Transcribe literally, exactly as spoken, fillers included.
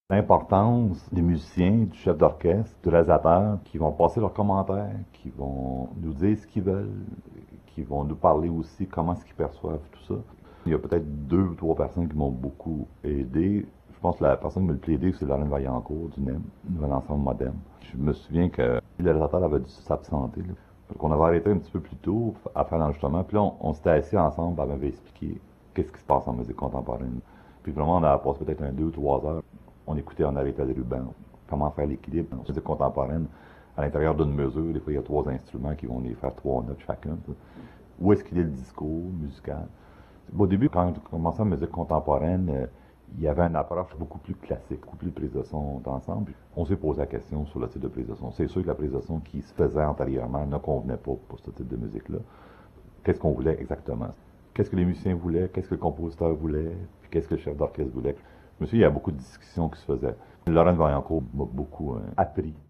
L'importance des musiciens, du chef d'orchestre, du réalisateur, qui vont passer leurs commentaires, qui vont nous dire ce qu'ils veulent, qui vont nous parler aussi comment est-ce qu'ils perçoivent tout ça. Il y a peut-être deux ou trois personnes qui m'ont beaucoup aidé. Je pense que la personne qui m'a le plus aidé, c'est Laurent Vaillancourt du N E M, Nouvel Ensemble Moderne. Je me souviens que le réalisateur avait dû s'absenter. On avait arrêté un petit peu plus tôt à faire l'enregistrement, puis là, on, on s'était assis ensemble, elle m'avait expliqué qu'est-ce qui se passe en musique contemporaine. Puis vraiment, on a passé peut-être un deux ou trois heures. On écoutait en arrêtait le ruban, comment faire l'équilibre en musique contemporaine à l'intérieur d'une mesure. Des fois, il y a trois instruments qui vont les faire trois notes chacun. Où est-ce qu'il est le discours musical? Au début, quand je commençais en musique contemporaine, euh, il y avait une approche beaucoup plus classique, beaucoup plus prise de son d'ensemble. On s'est posé la question sur le type de prise de son. C'est sûr que la prise de son qui se faisait antérieurement ne convenait pas pour ce type de musique-là. Qu'est-ce qu'on voulait exactement? Qu'est-ce que les musiciens voulaient? Qu'est-ce que le compositeur voulait? Puis qu'est-ce que le chef d'orchestre voulait? Je me souviens, il y a beaucoup de discussions qui se faisaient. Laurent Vaillancourt m'a beaucoup euh, appris